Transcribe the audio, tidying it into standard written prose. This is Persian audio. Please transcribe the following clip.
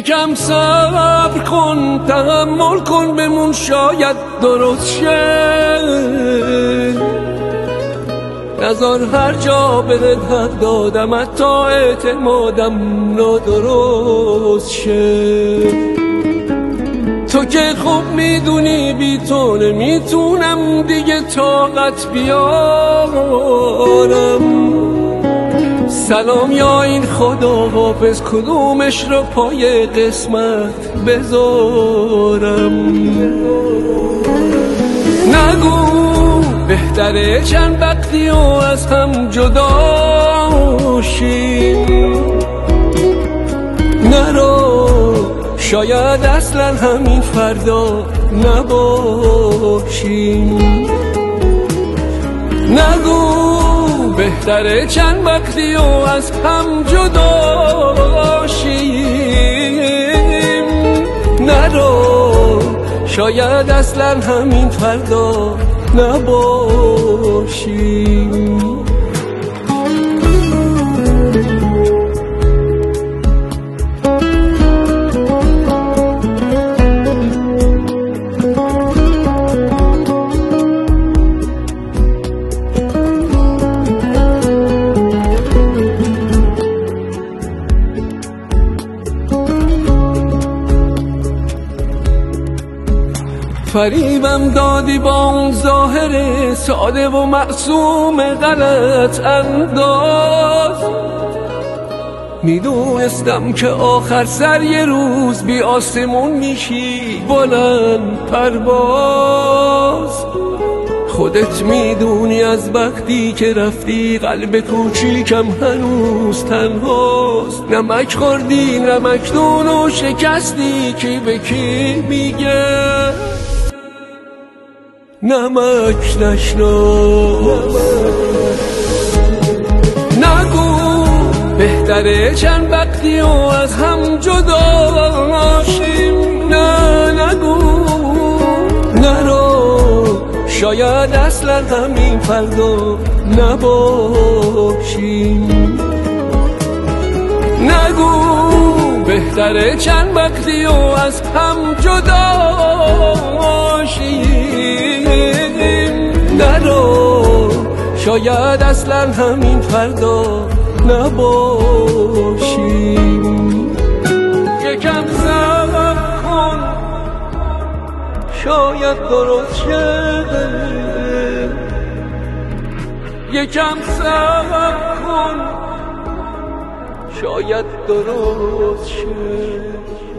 یکم صبر کن، تحمل کن، بمون شاید درست شه. نذار هر جا بهت حق دادم حتی اعتمادم نادرست شه. تو که خوب میدونی بی تو نمیتونم دیگه طاقت بیارم. سلام یا این خدا حافظ، کدومش رو پای قسمت بذارم. نگو بهتره چند وقتی و از هم جدا شیم. نرو شاید اصلا همین فردا نباشیم. نگو بهتره چند وقتی و از هم جدا شیم. نرو شاید اصلا همین فردا نباشیم. فریبم دادی با اون ظاهر ساده و معصوم غلط انداز. میدونستم که آخر سر یه روز بی آسمون میشی بلند پرواز. خودت میدونی از وقتی که رفتی قلب کوچیکم هنوز تنهاست. نمک خوردی نمکدون و شکستی، کی به کی میگه نمک نشناس. نگو بهتره چند وقتی و از هم جدا شیم. نه نگو نرو شاید اصلا همین فردا نباشیم. نگو بهتره چند وقتی و از هم جدا شیم. نرو شاید اصلا همین فردا نباشیم. یکم صبر کن شاید درست شه. یکم صبر کن شاید درست شه.